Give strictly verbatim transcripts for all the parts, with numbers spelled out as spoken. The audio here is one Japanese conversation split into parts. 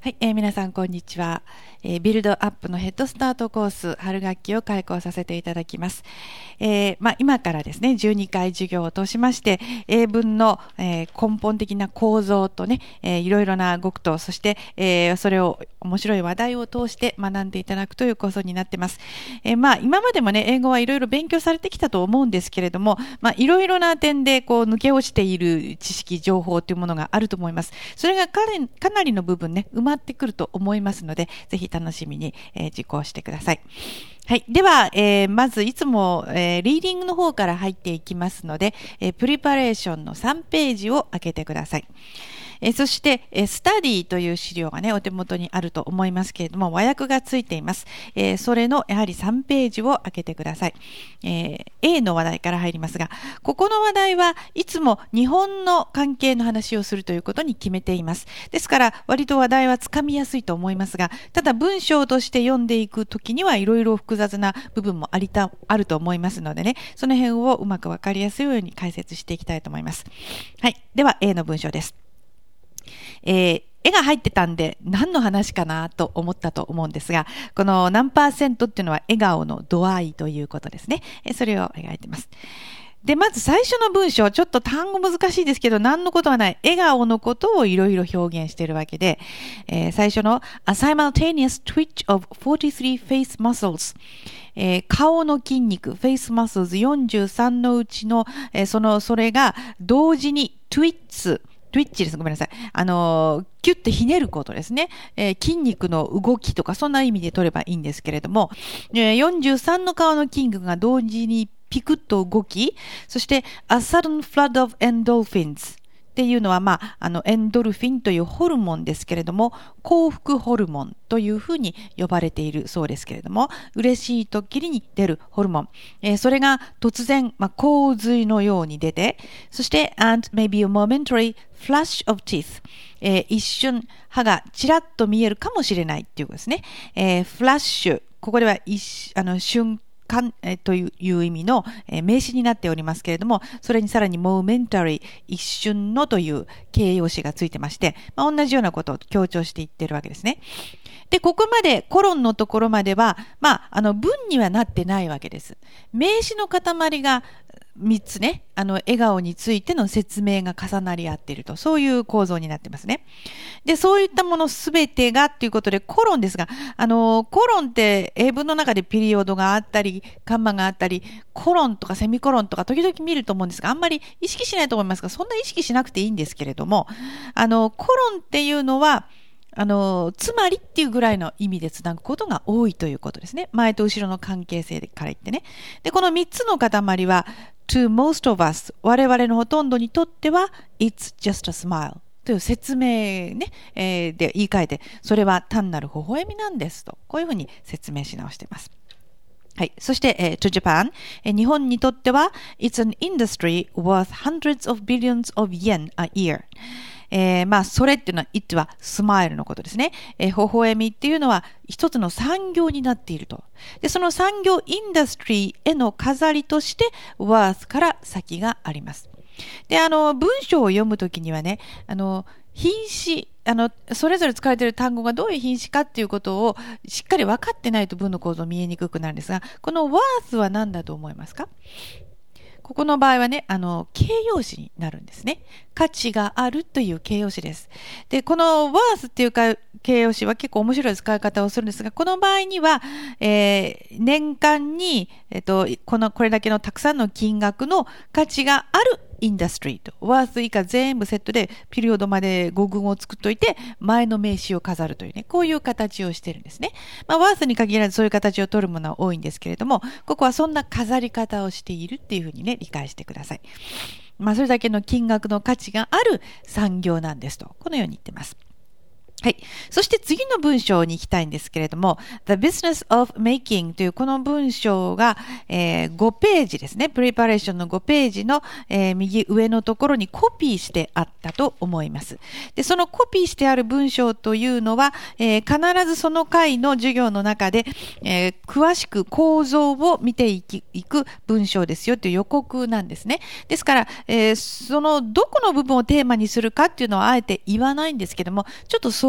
はい、えー、皆さんこんにちは、えー、ビルドアップのヘッドスタートコース春学期を開講させていただきます。えーまあ、今からですねじゅうにかい授業を通しまして英文の、えー、根本的な構造とね、えー、いろいろな語句とそして、えー、それを面白い話題を通して学んでいただくという構想になっています。えーまあ、今までもね英語はいろいろ勉強されてきたと思うんですけれども、まあ、いろいろな点でこう抜け落ちている知識情報というものがあると思います。それがかなりの部分ね埋まってくると思いますのでぜひ楽しみに、えー、受講してください。はい。では、えー、まずいつも、えー、リーディングの方から入っていきますので、えー、プリパレーションのさんページを開けてください。えー、そして、えー、スタディという資料がね、お手元にあると思いますけれども、和訳がついています。えー、それのやはりさんページを開けてください。えー、A の話題から入りますが、ここの話題はいつも日本の関係の話をするということに決めています。ですから、割と話題はつかみやすいと思いますが、ただ文章として読んでいくときにはいろいろ複雑な部分もありた、あると思いますのでね、その辺をうまくわかりやすいように解説していきたいと思います。はい。では A の文章です。えー絵が入ってたんで何の話かなと思ったと思うんですが、この何パーセントっていうのは笑顔の度合いということですね。それを描いています。で、まず最初の文章、ちょっと単語難しいですけど、何のことはない。笑顔のことをいろいろ表現しているわけで、えー、最初の A simultaneous twitch of forty-three face muscles、えー、顔の筋肉、face muscles よんじゅうさんのうちの、えー、その、それが同時に twitch、トゥイッチです。ごめんなさい。あの、キュッてひねることですね。えー、筋肉の動きとか、そんな意味で取ればいいんですけれども、えー、よんじゅうさんの顔の筋肉が同時にピクッと動き、そして、a sudden flood of endorphins。っていうのは、まあ、あの、エンドルフィンというホルモンですけれども、幸福ホルモンというふうに呼ばれているそうですけれども、嬉しいときに出るホルモン。えー、それが突然、まあ、洪水のように出て、そして、and maybe a momentary flash of teeth。えー、一瞬、歯がちらっと見えるかもしれないっていうことですね。えー、フラッシュ。ここでは一、あの、瞬間、という意味の名詞になっておりますけれども、それにさらに momentary 一瞬のという形容詞がついてまして、まあ、同じようなことを強調していってるわけですね。で、ここまでコロンのところまでは、まあ、あの文にはなってないわけです。名詞の塊がみっつね、あの笑顔についての説明が重なり合っていると、そういう構造になってますね。で、そういったものすべてがということで、コロンですが、あの、コロンって英文の中でピリオドがあったり、カンマがあったり、コロンとかセミコロンとか時々見ると思うんですが、あんまり意識しないと思いますが、そんな意識しなくていいんですけれども、あの、コロンっていうのは、あの、つまりっていうぐらいの意味でつなぐことが多いということですね。前と後ろの関係性から言ってね。で、このみっつの塊は、to most of us、我々のほとんどにとっては、it's just a smile。という説明ね、えー、で言い換えて、それは単なる微笑みなんですと、こういうふうに説明し直しています。はい。そして、えー、to Japan、えー、日本にとっては、it's an industry worth hundreds of billions of yen a year。えー、まあ、それっていうのは、it はスマイルのことですね。えー、微笑みっていうのは一つの産業になっていると。で、その産業インダストリーへの飾りとして、worth から先があります。で、あの、文章を読むときにはね、あの、品詞、あの、それぞれ使われている単語がどういう品詞かっていうことをしっかり分かってないと文の構造見えにくくなるんですが、この worth は何だと思いますか？ここの場合はね、あの、形容詞になるんですね。価値があるという形容詞です。で、この worth っていうか形容詞は結構面白い使い方をするんですが、この場合には、えー、年間に、えっと、この、これだけのたくさんの金額の価値があるインダストリーと、worth 以下全部セットでピリオドまで語群を作っといて、前の名詞を飾るというね、こういう形をしてるんですね。まあ、worth に限らずそういう形を取るものは多いんですけれども、ここはそんな飾り方をしているっていうふうにね、理解してください。まあ、それだけの金額の価値がある産業なんですと、このように言ってます。はい。そして次の文章に行きたいんですけれども、The Business of Making というこの文章が、えー、ごページですね。プリパレーションのごページの、えー、右上のところにコピーしてあったと思います。で、そのコピーしてある文章というのは、えー、必ずその回の授業の中で、えー、詳しく構造を見ていき、いく文章ですよという予告なんですね。ですから、えー、そのどこの部分をテーマにするかっていうのはあえて言わないんですけども、ちょっと想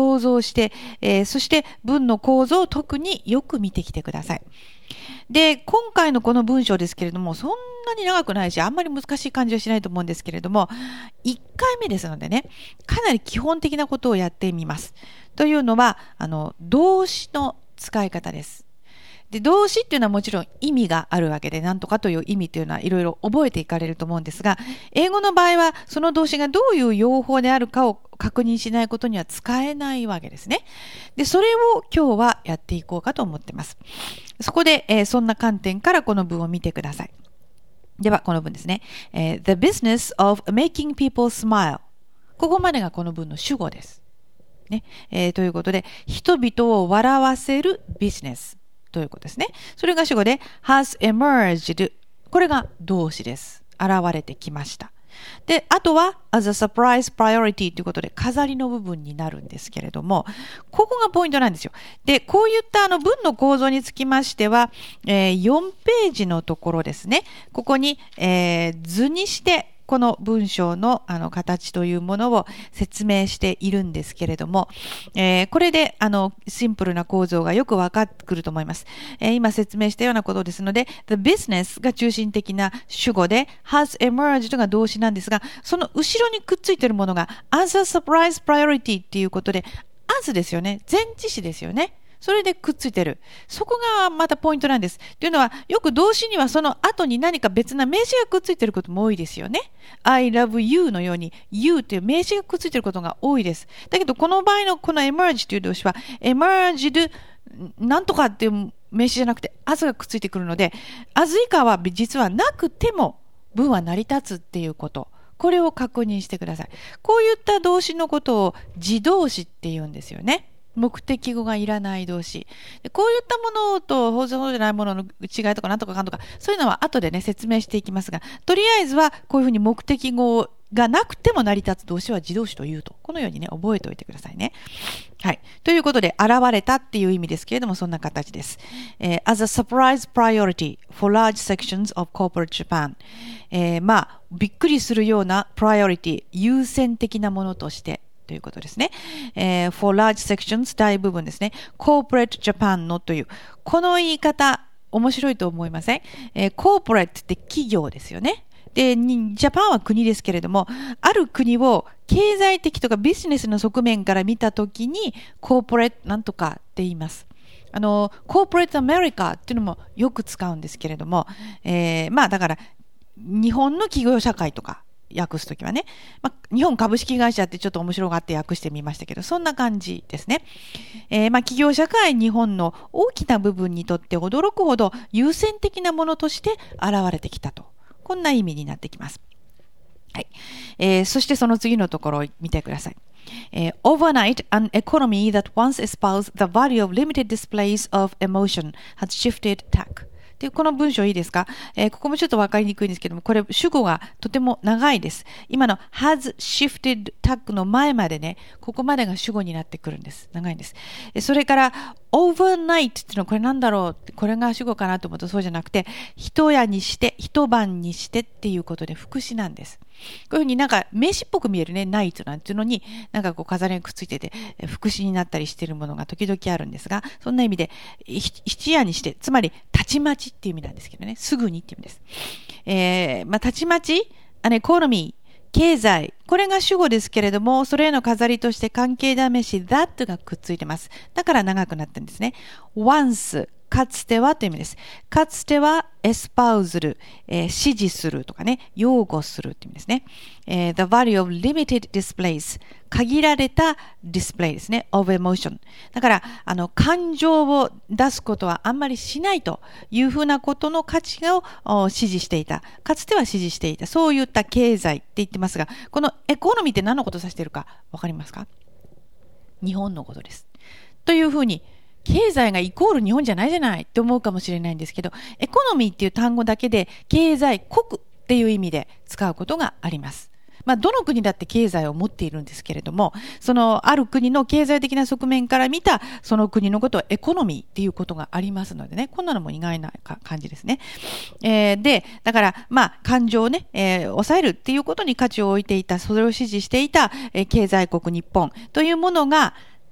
想像して、えー、そして文の構造を特によく見てきてください。で、今回のこの文章ですけれども、そんなに長くないし、あんまり難しい感じはしないと思うんですけれども、いっかいめですのでね、かなり基本的なことをやってみます。というのは、あの、動詞の使い方です。で、動詞っていうのはもちろん意味があるわけで、なんとかという意味っていうのはいろいろ覚えていかれると思うんですが、英語の場合はその動詞がどういう用法であるかを確認しないことには使えないわけですね。で、それを今日はやっていこうかと思っています。そこで、えー、そんな観点からこの文を見てください。では、この文ですね。えー、The business of making people smile。ここまでがこの文の主語です。ねえー、ということで、人々を笑わせるビジネス。ということですね。それが主語で has emerged。これが動詞です。現れてきました。で、あとは as a surprise priority ということで飾りの部分になるんですけれども、ここがポイントなんですよ。で、こういったあの文の構造につきましては、えー、よんページのところですね。ここに、えー、図にしてこの文章のあの形というものを説明しているんですけれども、えー、これであのシンプルな構造がよくわかってくると思います。えー、今説明したようなことですので、the business が中心的な主語で has emerged が動詞なんですが、その後ろにくっついているものが as a surprise priority っていうことで、as ですよね。前置詞ですよね。それでくっついてる。そこがまたポイントなんです。というのは、よく動詞にはその後に何か別な名詞がくっついてることも多いですよね。I love you のように you という名詞がくっついてることが多いです。だけど、この場合のこの emerge という動詞は emerged なんとかっていう名詞じゃなくて as がくっついてくるので、as 以下は実はなくても文は成り立つっていうこと。これを確認してください。こういった動詞のことを自動詞って言うんですよね。目的語がいらない動詞。こういったものとそうじゃないものの違いとかなんとかかんとか、そういうのは後でね、説明していきますが、とりあえずはこういうふうに目的語がなくても成り立つ動詞は自動詞というと。このようにね、覚えておいてくださいね。はい。ということで、現れたっていう意味ですけれども、そんな形です。えー、as a surprise priority for large sections of corporate Japan。えー、まあ、びっくりするような priority、優先的なものとして、ということですね。えー、for large sections 大部分ですね。corporate Japan のという、この言い方、面白いと思いません？えー、corporate って企業ですよね。で、ジャパンは国ですけれども、ある国を経済的とかビジネスの側面から見たときに、corporate なんとかって言います。あの、corporate America っていうのもよく使うんですけれども、えー、まあだから、日本の企業社会とか、訳すときはね、まあ、日本株式会社ってちょっと面白がって訳してみましたけど、そんな感じですね。えー、まあ企業社会日本の大きな部分にとって驚くほど優先的なものとして現れてきたと。こんな意味になってきます。はい。えー、そしてその次のところを見てください。えー、Overnight, an economy that once espoused the value of limited displays of emotion had shifted tack.でこの文章いいですか、えー、ここもちょっと分かりにくいんですけども、これ主語がとても長いです。今の has shifted tack の前までね、ここまでが主語になってくるんです。長いんです。それから overnight っていうのはこれなんだろう、これが主語かなと思うとそうじゃなくて、一夜にして、一晩にしてっていうことで副詞なんです。こういうふうになんか名詞っぽく見えるね、ナイトなんていうのになんかこう飾りがくっついてて副詞になったりしているものが時々あるんですが、そんな意味で一夜にして、つまりたちまちっていう意味なんですけどね、すぐにっていう意味です。えー、まあたちまち、あのエコノミー、経済、これが主語ですけれども、それへの飾りとして関係試し that がくっついてます。だから長くなってるんですね。onceかつてはという意味です。かつてはエスパウズル、えー、支持するとかね、擁護するという意味ですね。えー、the value of limited displays、限られたディスプレイですね。of emotion。だから、あの、感情を出すことはあんまりしないというふうなことの価値を支持していた。かつては支持していた。そういった経済って言ってますが、このエコノミーって何のことを指しているかわかりますか？日本のことです。というふうに、経済がイコール日本じゃないじゃないって思うかもしれないんですけど、エコノミーっていう単語だけで経済国っていう意味で使うことがあります。まあ、どの国だって経済を持っているんですけれども、そのある国の経済的な側面から見たその国のことをエコノミーっていうことがありますのでね、こんなのも意外な感じですね。えー、で、だから、まあ、感情をね、えー、抑えるっていうことに価値を置いていた、それを支持していた、えー、経済国日本というものが、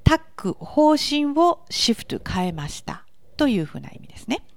タック、方針をシフト変えましたというふうな意味ですね。